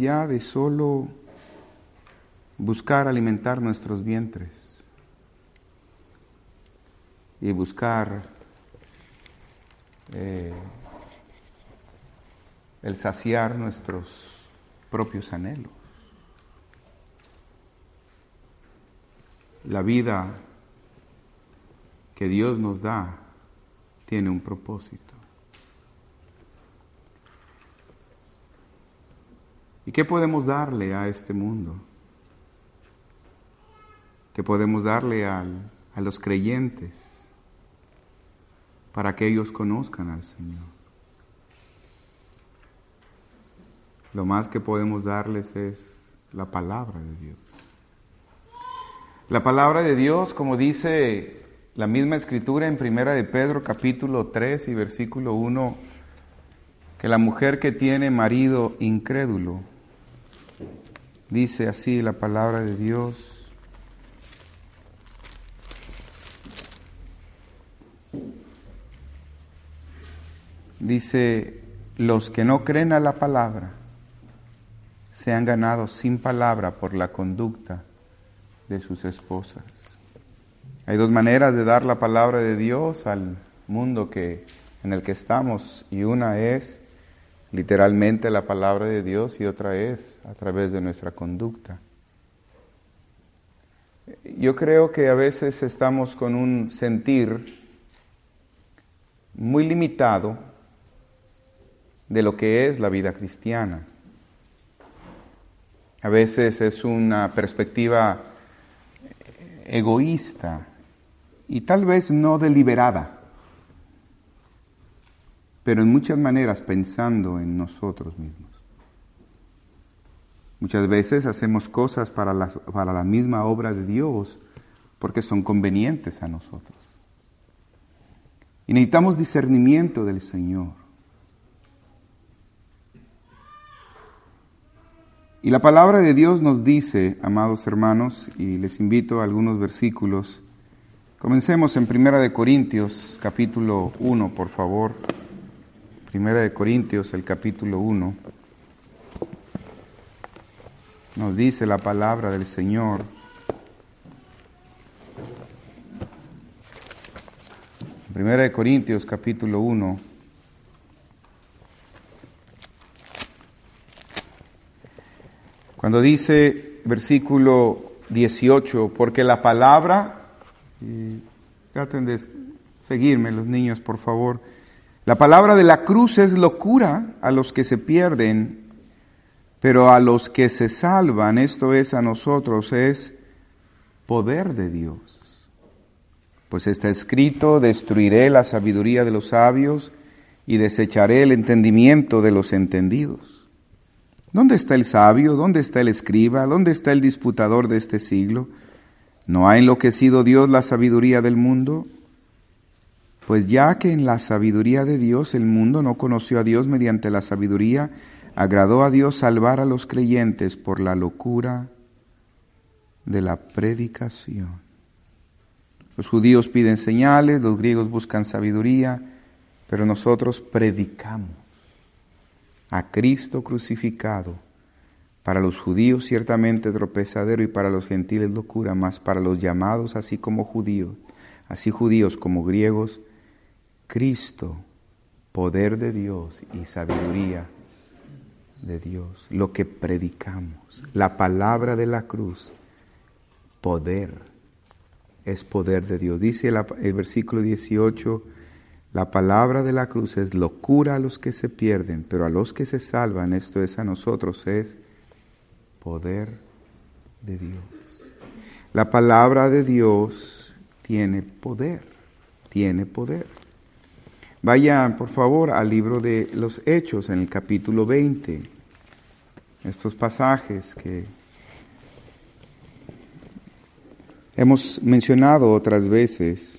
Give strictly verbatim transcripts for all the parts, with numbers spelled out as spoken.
ya de solo buscar alimentar nuestros vientres y buscar eh, el saciar nuestros propios anhelos. La vida que Dios nos da tiene un propósito. ¿Y qué podemos darle a este mundo? ¿Qué podemos darle al, a los creyentes para que ellos conozcan al Señor? Lo más que podemos darles es la palabra de Dios. La palabra de Dios, como dice la misma Escritura en Primera de Pedro, capítulo tres y versículo uno, que la mujer que tiene marido incrédulo, dice así la palabra de Dios: dice, los que no creen a la palabra se han ganado sin palabra por la conducta de sus esposas. Hay dos maneras de dar la palabra de Dios al mundo que, en el que estamos, y una es literalmente la palabra de Dios y otra es a través de nuestra conducta. Yo creo que a veces estamos con un sentir muy limitado de lo que es la vida cristiana. A veces es una perspectiva egoísta y tal vez no deliberada, pero en muchas maneras pensando en nosotros mismos. Muchas veces hacemos cosas para la, para la misma obra de Dios porque son convenientes a nosotros. Y necesitamos discernimiento del Señor. Y la palabra de Dios nos dice, amados hermanos, y les invito a algunos versículos. Comencemos en Primera de Corintios, capítulo uno, por favor. Primera de Corintios, el capítulo uno. Nos dice la palabra del Señor. Primera de Corintios, capítulo uno. Cuando dice, versículo dieciocho, porque la palabra, y traten de seguirme los niños, por favor, la palabra de la cruz es locura a los que se pierden, pero a los que se salvan, esto es a nosotros, es poder de Dios. Pues está escrito, destruiré la sabiduría de los sabios y desecharé el entendimiento de los entendidos. ¿Dónde está el sabio? ¿Dónde está el escriba? ¿Dónde está el disputador de este siglo? ¿No ha enloquecido Dios la sabiduría del mundo? Pues ya que en la sabiduría de Dios el mundo no conoció a Dios mediante la sabiduría, agradó a Dios salvar a los creyentes por la locura de la predicación. Los judíos piden señales, los griegos buscan sabiduría, pero nosotros predicamos a Cristo crucificado, para los judíos ciertamente tropezadero y para los gentiles locura, mas para los llamados así como judíos, así judíos como griegos, Cristo, poder de Dios y sabiduría de Dios. Lo que predicamos, la palabra de la cruz, poder, es poder de Dios. Dice el, el versículo dieciocho, la palabra de la cruz es locura a los que se pierden, pero a los que se salvan, esto es a nosotros, es poder de Dios. La palabra de Dios tiene poder, tiene poder. Vayan, por favor, al libro de los Hechos, en el capítulo veinte. Estos pasajes que hemos mencionado otras veces.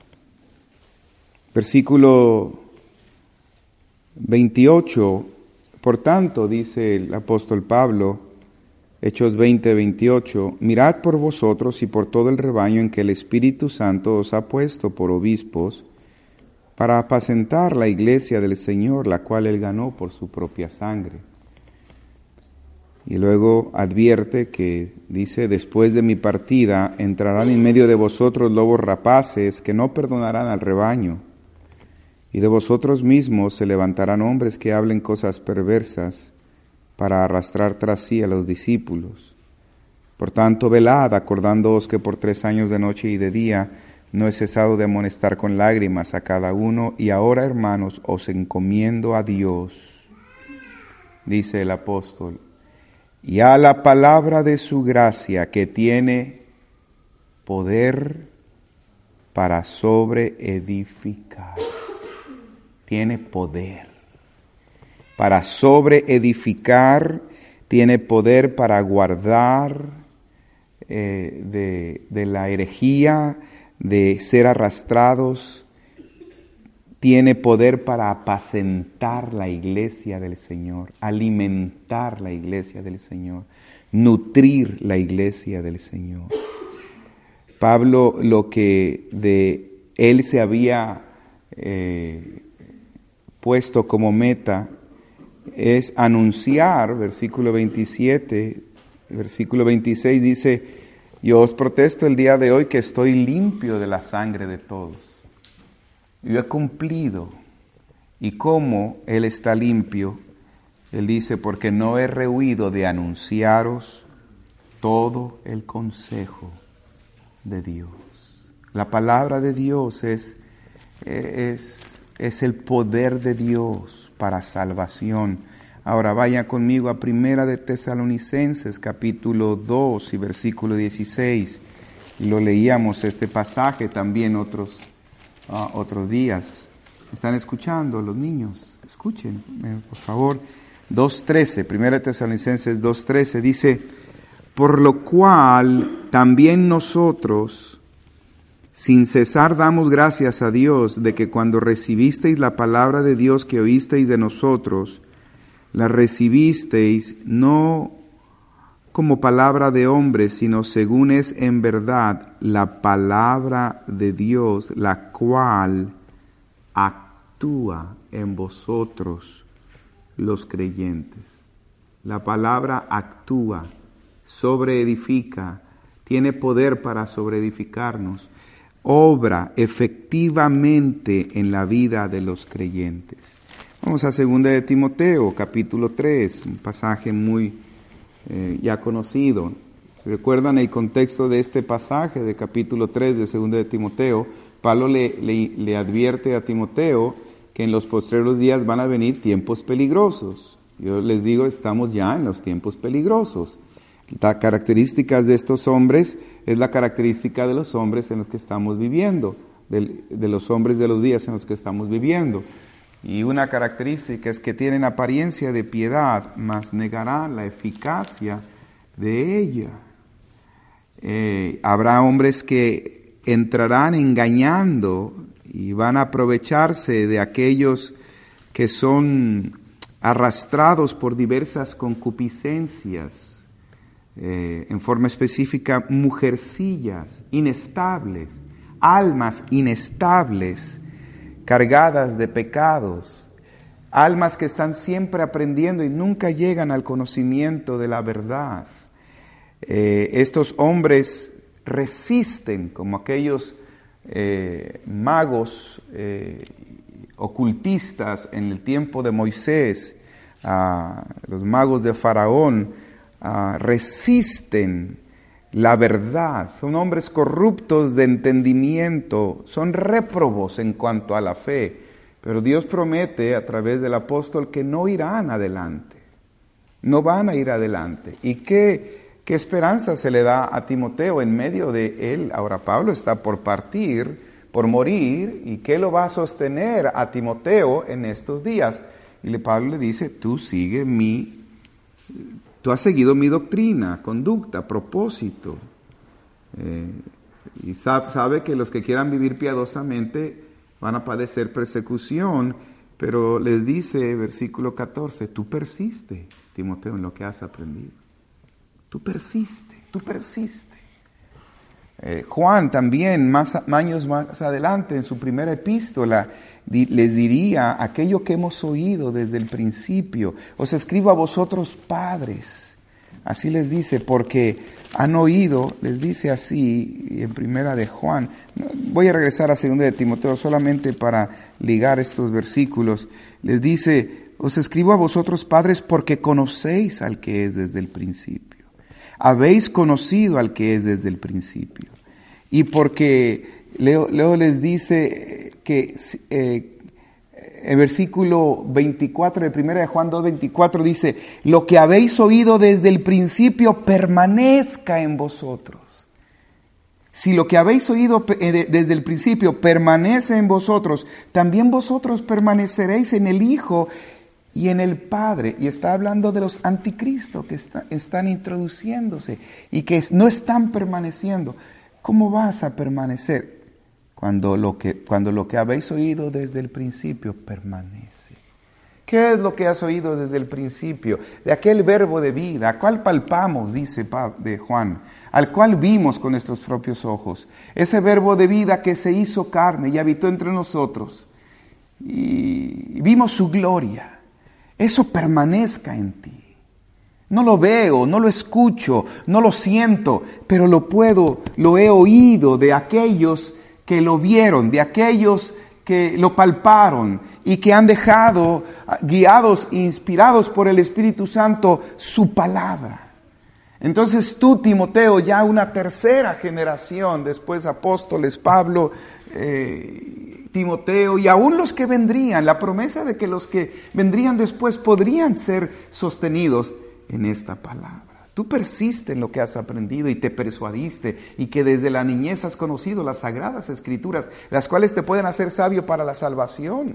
Versículo veintiocho, por tanto, dice el apóstol Pablo, Hechos veinte, veintiocho, mirad por vosotros y por todo el rebaño en que el Espíritu Santo os ha puesto por obispos, para apacentar la iglesia del Señor, la cual él ganó por su propia sangre. Y luego advierte que dice, después de mi partida entrarán en medio de vosotros lobos rapaces que no perdonarán al rebaño. Y de vosotros mismos se levantarán hombres que hablen cosas perversas para arrastrar tras sí a los discípulos. Por tanto, velad, acordándoos que por tres años de noche y de día no he cesado de amonestar con lágrimas a cada uno, y ahora, hermanos, os encomiendo a Dios, dice el apóstol, y a la palabra de su gracia, que tiene poder para sobreedificar. Tiene poder para sobreedificar, tiene poder para guardar eh, de, de la herejía, de ser arrastrados, tiene poder para apacentar la iglesia del Señor, alimentar la iglesia del Señor, nutrir la iglesia del Señor. Pablo, lo que de él se había eh, puesto como meta es anunciar, versículo veintisiete, versículo veintiséis dice, yo os protesto el día de hoy que estoy limpio de la sangre de todos. Yo he cumplido. ¿Y cómo Él está limpio? Él dice, porque no he rehuido de anunciaros todo el consejo de Dios. La palabra de Dios es, es, es el poder de Dios para salvación. Ahora vaya conmigo a Primera de Tesalonicenses, capítulo dos y versículo dieciséis. Lo leíamos este pasaje también otros Uh, otros días. ¿Están escuchando los niños? Escuchen, por favor. dos trece, Primera de Tesalonicenses dos trece dice, por lo cual también nosotros, sin cesar damos gracias a Dios de que cuando recibisteis la palabra de Dios que oísteis de nosotros, la recibisteis no como palabra de hombre, sino según es en verdad la palabra de Dios, la cual actúa en vosotros los creyentes. La palabra actúa, sobreedifica, tiene poder para sobreedificarnos, obra efectivamente en la vida de los creyentes. Vamos a segunda de Timoteo, capítulo tres, un pasaje muy Eh, ya conocido. ¿Se recuerdan el contexto de este pasaje de capítulo tres de segunda de Timoteo? Pablo le, le, le advierte a Timoteo que en los postreros días van a venir tiempos peligrosos. Yo les digo, estamos ya en los tiempos peligrosos. Las características de estos hombres es la característica de los hombres en los que estamos viviendo, de, de los hombres de los días en los que estamos viviendo. Y una característica es que tienen apariencia de piedad, mas negarán la eficacia de ella. Eh, habrá hombres que entrarán engañando y van a aprovecharse de aquellos que son arrastrados por diversas concupiscencias, eh, en forma específica mujercillas inestables, almas inestables, cargadas de pecados, almas que están siempre aprendiendo y nunca llegan al conocimiento de la verdad. Eh, estos hombres resisten como aquellos eh, magos eh, ocultistas en el tiempo de Moisés, uh, los magos de Faraón, uh, resisten la verdad, son hombres corruptos de entendimiento, son réprobos en cuanto a la fe, pero Dios promete a través del apóstol que no irán adelante, no van a ir adelante. ¿Y qué, qué esperanza se le da a Timoteo en medio de él? Ahora Pablo está por partir, por morir, ¿y qué lo va a sostener a Timoteo en estos días? Y Pablo le dice, tú sigue mi Tú has seguido mi doctrina, conducta, propósito. Eh, y sabe, sabe que los que quieran vivir piadosamente van a padecer persecución, pero les dice, versículo catorce, tú persiste, Timoteo, en lo que has aprendido. Tú persiste, tú persiste. Eh, Juan también, más años más adelante, en su primera epístola, di, les diría aquello que hemos oído desde el principio. Os escribo a vosotros, padres, Así les dice, porque han oído, les dice así en primera de Juan. Voy a regresar a segunda de Timoteo solamente para ligar estos versículos. Les dice, os escribo a vosotros padres porque conocéis al que es desde el principio. Habéis conocido al que es desde el principio. Y porque Leo, Leo les dice que eh, el versículo veinticuatro de primera de Juan dos veinticuatro dice, lo que habéis oído desde el principio permanezca en vosotros. Si lo que habéis oído desde el principio permanece en vosotros, también vosotros permaneceréis en el Hijo y en el Padre. Y está hablando de los anticristos que está, están introduciéndose y que no están permaneciendo. ¿Cómo vas a permanecer? Cuando lo que, cuando lo que habéis oído desde el principio permanece. ¿Qué es lo que has oído desde el principio? De aquel verbo de vida, al cual palpamos, dice de Juan, al cual vimos con nuestros propios ojos. Ese verbo de vida que se hizo carne y habitó entre nosotros. Y vimos su gloria. Eso permanezca en ti. No lo veo, no lo escucho, no lo siento, pero lo puedo, lo he oído de aquellos que lo vieron, de aquellos que lo palparon y que han dejado, guiados e inspirados por el Espíritu Santo, su palabra. Entonces tú, Timoteo, ya una tercera generación, después apóstoles, Pablo, eh, Timoteo y aún los que vendrían, la promesa de que los que vendrían después podrían ser sostenidos en esta palabra. Tú persiste en lo que has aprendido y te persuadiste y que desde la niñez has conocido las sagradas escrituras, las cuales te pueden hacer sabio para la salvación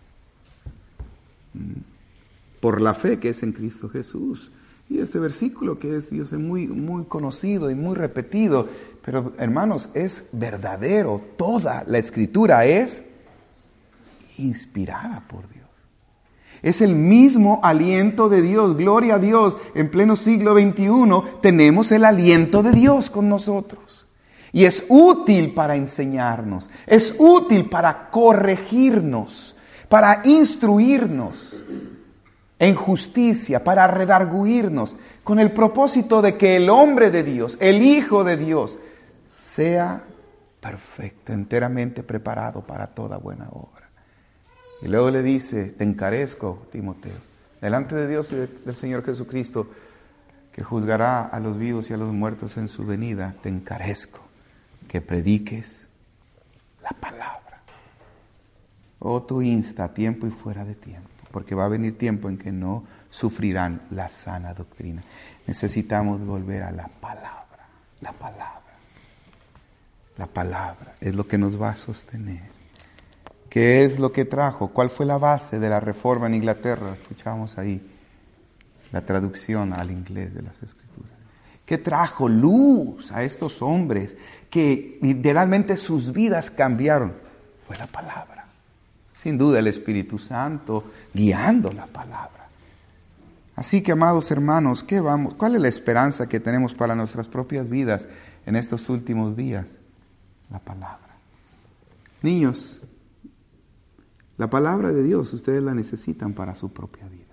por la fe que es en Cristo Jesús. Y este versículo que es, yo sé, muy, muy conocido y muy repetido, pero hermanos, es verdadero. Toda la escritura es inspirada por Dios. Es el mismo aliento de Dios. Gloria a Dios. En pleno siglo veintiuno tenemos el aliento de Dios con nosotros. Y es útil para enseñarnos. Es útil para corregirnos. Para instruirnos en justicia. Para redarguirnos. Con el propósito de que el hombre de Dios, el Hijo de Dios, sea perfecto, enteramente preparado para toda buena obra. Y luego le dice, te encarezco, Timoteo, delante de Dios y de, del Señor Jesucristo, que juzgará a los vivos y a los muertos en su venida, te encarezco que prediques la palabra. Oh, tú insta a tiempo y fuera de tiempo, porque va a venir tiempo en que no sufrirán la sana doctrina. Necesitamos volver a la palabra, la palabra. La palabra es lo que nos va a sostener. ¿Qué es lo que trajo? ¿Cuál fue la base de la reforma en Inglaterra? Escuchamos ahí la traducción al inglés de las Escrituras. ¿Qué trajo luz a estos hombres que literalmente sus vidas cambiaron? Fue la palabra. Sin duda el Espíritu Santo guiando la palabra. Así que, amados hermanos, ¿qué vamos? ¿Cuál es la esperanza que tenemos para nuestras propias vidas en estos últimos días? La palabra. Niños, la palabra de Dios ustedes la necesitan para su propia vida.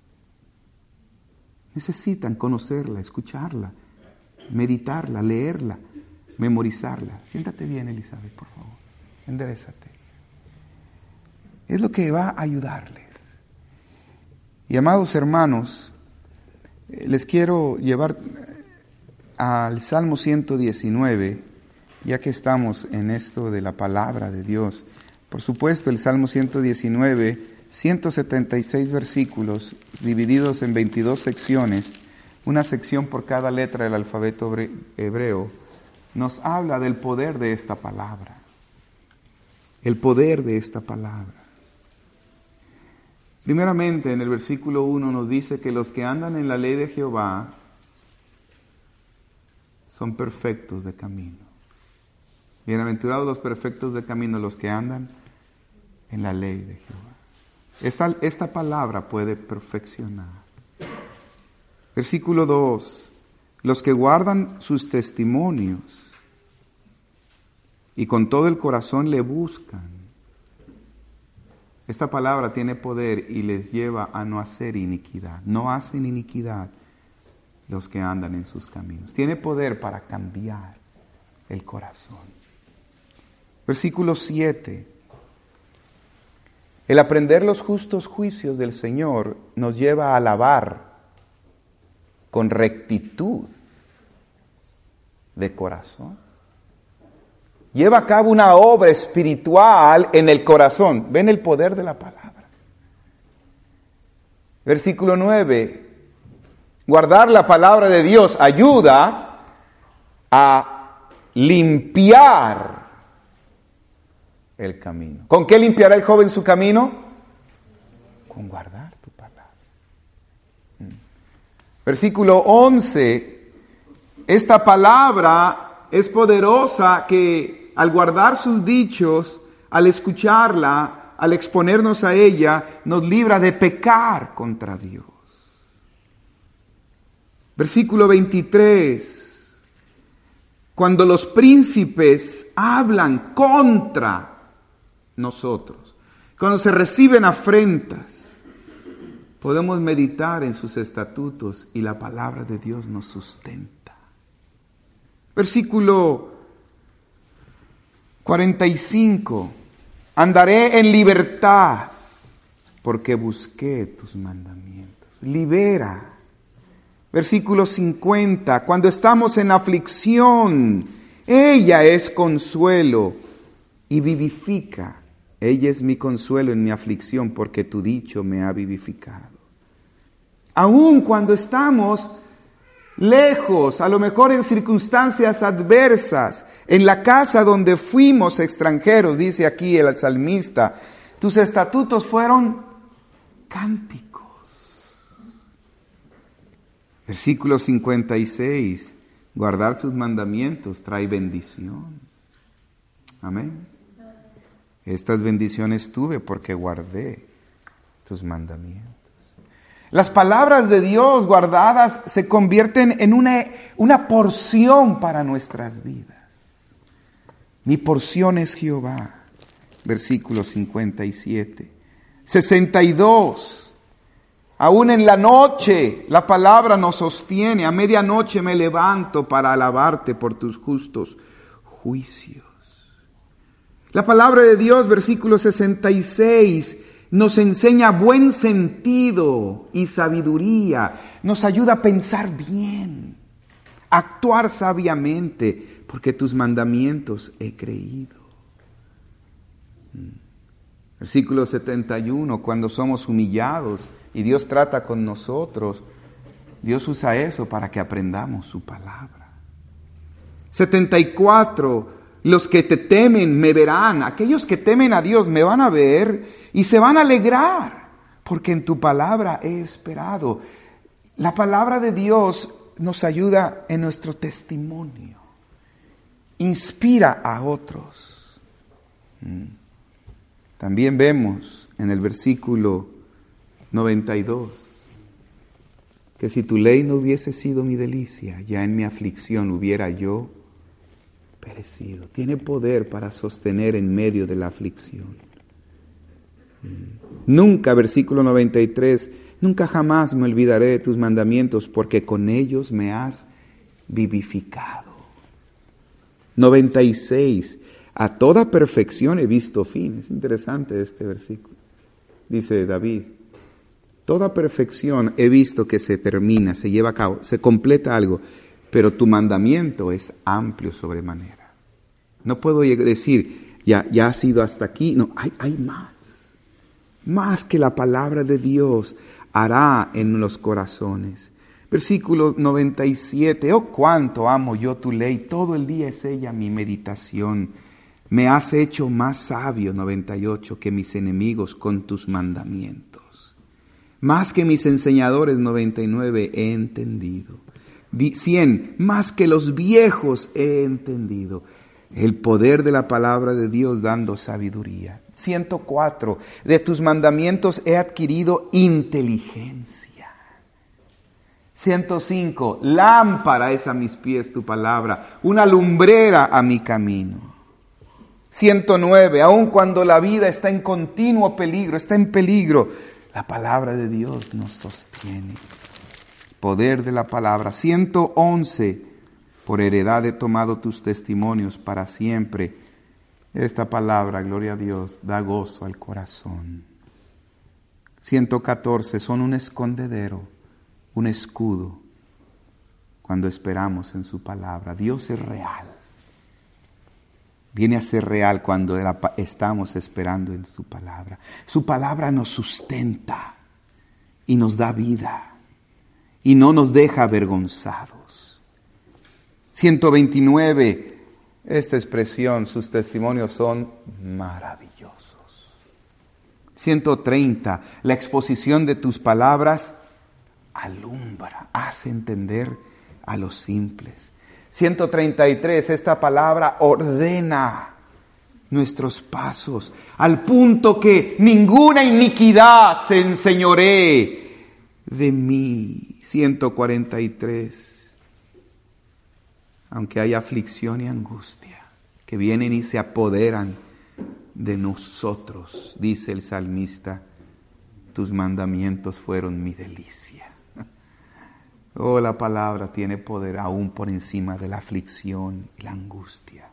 Necesitan conocerla, escucharla, meditarla, leerla, memorizarla. Siéntate bien, Elizabeth, por favor. Enderézate. Es lo que va a ayudarles. Y amados hermanos, les quiero llevar al Salmo ciento diecinueve, ya que estamos en esto de la palabra de Dios. Por supuesto, el Salmo ciento diecinueve, ciento setenta y seis versículos, divididos en veintidós secciones, una sección por cada letra del alfabeto hebreo, nos habla del poder de esta palabra. El poder de esta palabra. Primeramente, en el versículo uno nos dice que los que andan en la ley de Jehová son perfectos de camino. Bienaventurados los perfectos de camino, los que andan en la ley de Jehová. Esta, esta palabra puede perfeccionar. Versículo dos. Los que guardan sus testimonios y con todo el corazón le buscan. Esta palabra tiene poder y les lleva a no hacer iniquidad. No hacen iniquidad los que andan en sus caminos. Tiene poder para cambiar el corazón. Versículo siete. El aprender los justos juicios del Señor nos lleva a alabar con rectitud de corazón. Lleva a cabo una obra espiritual en el corazón. ¿Ven el poder de la palabra? Versículo nueve. Guardar la palabra de Dios ayuda a limpiar el camino. ¿Con qué limpiará el joven su camino? Con guardar tu palabra. Versículo once. Esta palabra es poderosa que al guardar sus dichos, al escucharla, al exponernos a ella, nos libra de pecar contra Dios. Versículo veintitrés. Cuando los príncipes hablan contra nosotros, cuando se reciben afrentas, podemos meditar en sus estatutos y la palabra de Dios nos sustenta. Versículo cuarenta y cinco. Andaré en libertad porque busqué tus mandamientos. Libera. Versículo cincuenta. Cuando estamos en aflicción, ella es consuelo y vivifica. Ella es mi consuelo en mi aflicción porque tu dicho me ha vivificado. Aun cuando estamos lejos, a lo mejor en circunstancias adversas, en la casa donde fuimos extranjeros, dice aquí el salmista, tus estatutos fueron cánticos. Versículo cincuenta y seis, guardar sus mandamientos trae bendición. Amén. Estas bendiciones tuve porque guardé tus mandamientos. Las palabras de Dios guardadas se convierten en una, una porción para nuestras vidas. Mi porción es Jehová. Versículo cincuenta y siete. sesenta y dos. Aún en la noche la palabra nos sostiene. A medianoche me levanto para alabarte por tus justos juicios. La palabra de Dios, versículo sesenta y seis, nos enseña buen sentido y sabiduría. Nos ayuda a pensar bien, a actuar sabiamente, porque tus mandamientos he creído. Versículo setenta y uno, cuando somos humillados y Dios trata con nosotros, Dios usa eso para que aprendamos su palabra. setenta y cuatro, los que te temen me verán. Aquellos que temen a Dios me van a ver y se van a alegrar, porque en tu palabra he esperado. La palabra de Dios nos ayuda en nuestro testimonio. Inspira a otros. También vemos en el versículo noventa y dos que si tu ley no hubiese sido mi delicia, ya en mi aflicción hubiera yo perecido. Tiene poder para sostener en medio de la aflicción. Nunca, versículo noventa y tres, nunca jamás me olvidaré de tus mandamientos, porque con ellos me has vivificado. noventa y seis, a toda perfección he visto fin. Es interesante este versículo. Dice David, toda perfección he visto que se termina, se lleva a cabo, se completa algo, pero tu mandamiento es amplio sobremanera. No puedo decir, ya, ya ha sido hasta aquí. No, hay, hay más. Más que la palabra de Dios hará en los corazones. Versículo noventa y siete, oh cuánto amo yo tu ley, todo el día es ella mi meditación. Me has hecho más sabio, noventa y ocho, que mis enemigos con tus mandamientos. Más que mis enseñadores, noventa y nueve, he entendido. cien, más que los viejos he entendido. El poder de la palabra de Dios dando sabiduría. ciento cuatro, de tus mandamientos he adquirido inteligencia. ciento cinco, lámpara es a mis pies tu palabra, una lumbrera a mi camino. ciento nueve, aun cuando la vida está en continuo peligro, está en peligro, la palabra de Dios nos sostiene. poder de la palabra. ciento once, por heredad he tomado tus testimonios para siempre. Esta palabra, gloria a Dios, da gozo al corazón. ciento catorce, son un escondedero, un escudo, cuando esperamos en su palabra. Dios es real. Viene a ser real cuando estamos esperando en su palabra. Su palabra nos sustenta y nos da vida y no nos deja avergonzados. ciento veintinueve, esta expresión, sus testimonios son maravillosos. ciento treinta, la exposición de tus palabras alumbra, hace entender a los simples. ciento treinta y tres, esta palabra ordena nuestros pasos, al punto que ninguna iniquidad se enseñoree de mí. ciento cuarenta y tres, aunque hay aflicción y angustia que vienen y se apoderan de nosotros, dice el salmista, tus mandamientos fueron mi delicia. Oh, la palabra tiene poder aún por encima de la aflicción y la angustia.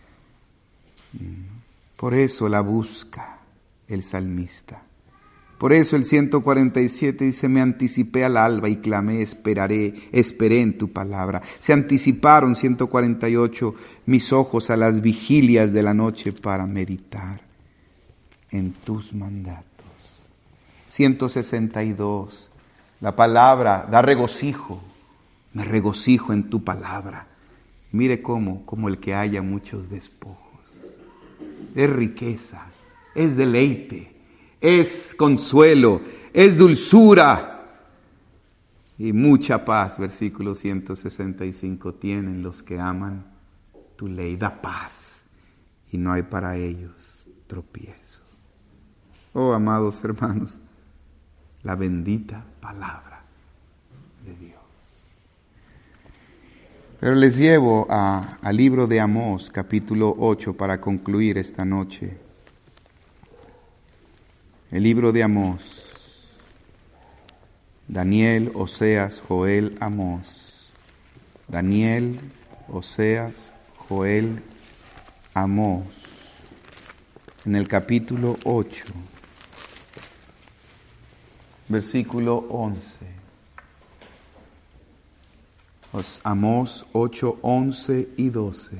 Por eso la busca el salmista. Por eso el ciento cuarenta y siete dice, me anticipé al alba y clamé, esperaré, esperé en tu palabra. Se anticiparon, ciento cuarenta y ocho, mis ojos a las vigilias de la noche para meditar en tus mandatos. ciento sesenta y dos, la palabra da regocijo, me regocijo en tu palabra. Mire cómo, como el que haya muchos despojos. Es riqueza, es deleite, es consuelo, es dulzura y mucha paz. Versículo ciento sesenta y cinco, tienen los que aman tu ley, da paz y no hay para ellos tropiezo. Oh, amados hermanos, la bendita palabra de Dios. Pero les llevo a, al libro de Amós, capítulo ocho, para concluir esta noche. El libro de Amós. Daniel, Oseas, Joel, Amós. Daniel, Oseas, Joel, Amós. En el capítulo ocho. Versículo once. Amós ocho, once y doce.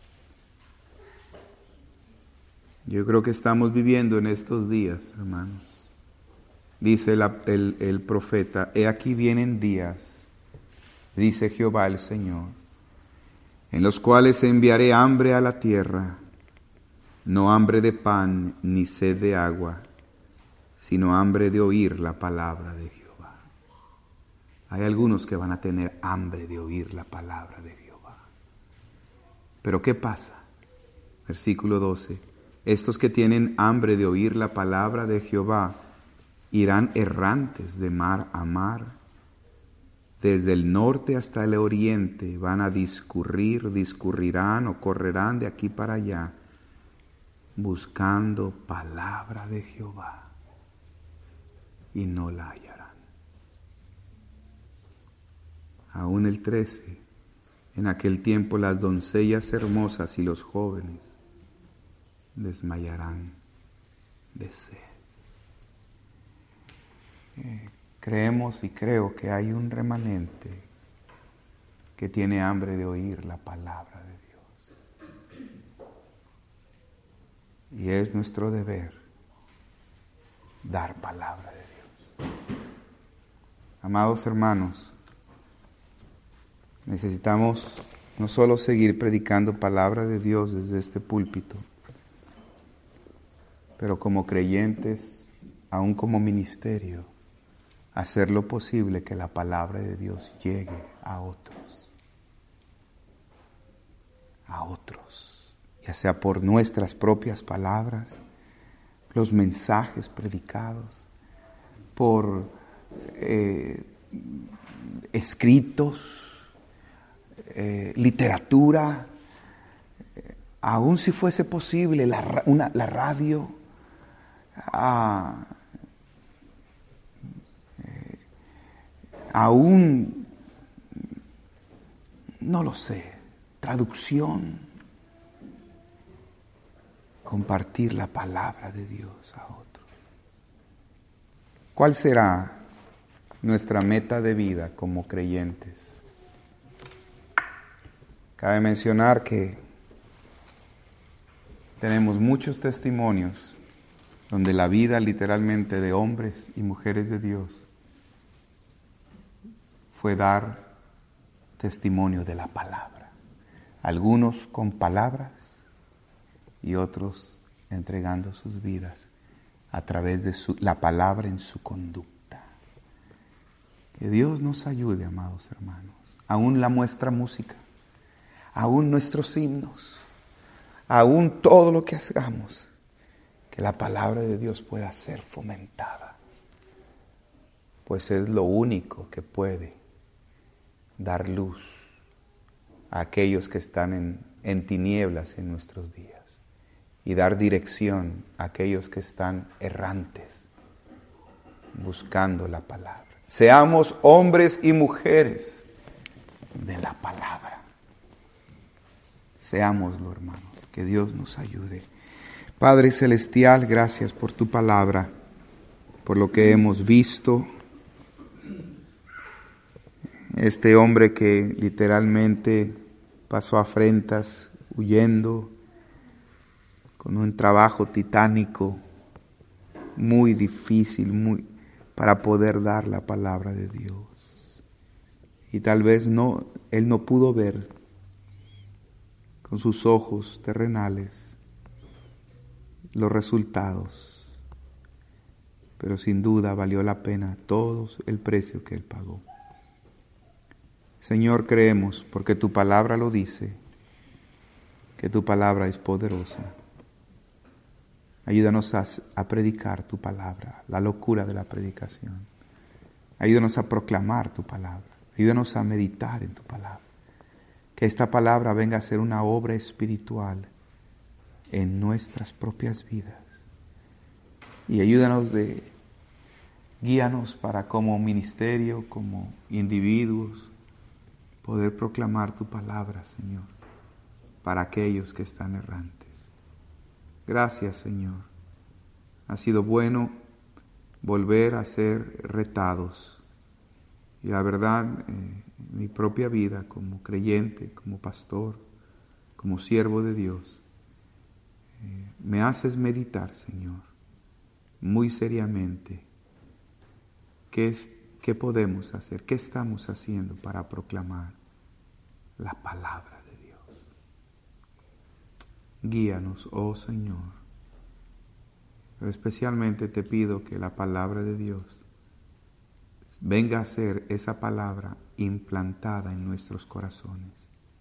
Yo creo que estamos viviendo en estos días, hermanos. Dice el, el, el profeta, he aquí vienen días, dice Jehová el Señor, en los cuales enviaré hambre a la tierra, no hambre de pan ni sed de agua, sino hambre de oír la palabra de Jehová. Hay algunos que van a tener hambre de oír la palabra de Jehová. Pero ¿qué pasa? Versículo doce. Estos que tienen hambre de oír la palabra de Jehová irán errantes de mar a mar. Desde el norte hasta el oriente van a discurrir, discurrirán o correrán de aquí para allá, buscando palabra de Jehová. Y no la hallarán. Aún el trece, en aquel tiempo las doncellas hermosas y los jóvenes desmayarán de sed. Eh, creemos y creo que hay un remanente que tiene hambre de oír la palabra de Dios. Y es nuestro deber dar palabra de Dios. Amados hermanos, necesitamos no solo seguir predicando palabra de Dios desde este púlpito, pero como creyentes, aún como ministerio, hacer lo posible que la palabra de Dios llegue a otros, a otros, ya sea por nuestras propias palabras, los mensajes predicados, por eh, escritos, eh, literatura, eh, aún si fuese posible la, una, la radio, ah, eh, aún no lo sé, traducción, compartir la palabra de Dios a otros. ¿Cuál será nuestra meta de vida como creyentes? Cabe mencionar que tenemos muchos testimonios donde la vida literalmente de hombres y mujeres de Dios fue dar testimonio de la palabra. Algunos con palabras y otros entregando sus vidas a través de su, la palabra en su conducta. Que Dios nos ayude, amados hermanos. Aún la muestra música, aún nuestros himnos, aún todo lo que hagamos, que la palabra de Dios pueda ser fomentada, pues es lo único que puede dar luz a aquellos que están en, en tinieblas en nuestros días y dar dirección a aquellos que están errantes buscando la palabra. Seamos hombres y mujeres de la palabra. Seámoslo, hermanos. Que Dios nos ayude. Padre Celestial, gracias por tu palabra, por lo que hemos visto. Este hombre que literalmente pasó afrentas, huyendo, con un trabajo titánico, muy difícil, muy, para poder dar la palabra de Dios. Y tal vez no, él no pudo ver con sus ojos terrenales los resultados, pero sin duda valió la pena todo el precio que él pagó. Señor, creemos, porque tu palabra lo dice, que tu palabra es poderosa. Ayúdanos a, a predicar tu palabra, la locura de la predicación. Ayúdanos a proclamar tu palabra. Ayúdanos a meditar en tu palabra. Que esta palabra venga a ser una obra espiritual en nuestras propias vidas. Y ayúdanos de, guíanos para como ministerio, como individuos, poder proclamar tu palabra, Señor, para aquellos que están errantes. Gracias, Señor. Ha sido bueno volver a ser retados. Y la verdad, eh, mi propia vida como creyente, como pastor, como siervo de Dios, eh, me haces meditar, Señor, muy seriamente, qué es, qué podemos hacer, qué estamos haciendo para proclamar la palabra de Dios. Guíanos, oh Señor, pero especialmente te pido que la palabra de Dios venga a ser esa palabra implantada en nuestros corazones.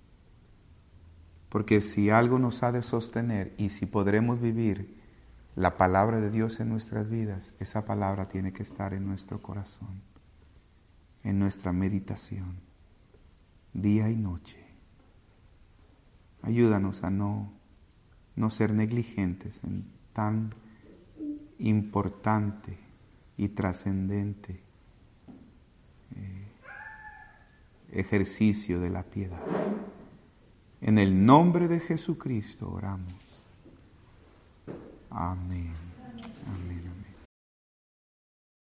Porque si algo nos ha de sostener y si podremos vivir la palabra de Dios en nuestras vidas, esa palabra tiene que estar en nuestro corazón, en nuestra meditación, día y noche. Ayúdanos a no, no ser negligentes en tan importante y trascendente ejercicio de la piedad. En el nombre de Jesucristo oramos. Amén. Amén.